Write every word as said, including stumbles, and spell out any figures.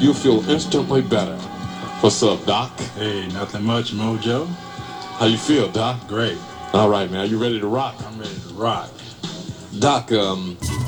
you'll feel instantly better. What's up, Doc? Hey, nothing much, Mojo. How you feel, Doc? Great. All right, man. Are you ready to rock? I'm ready to rock. Doc, um,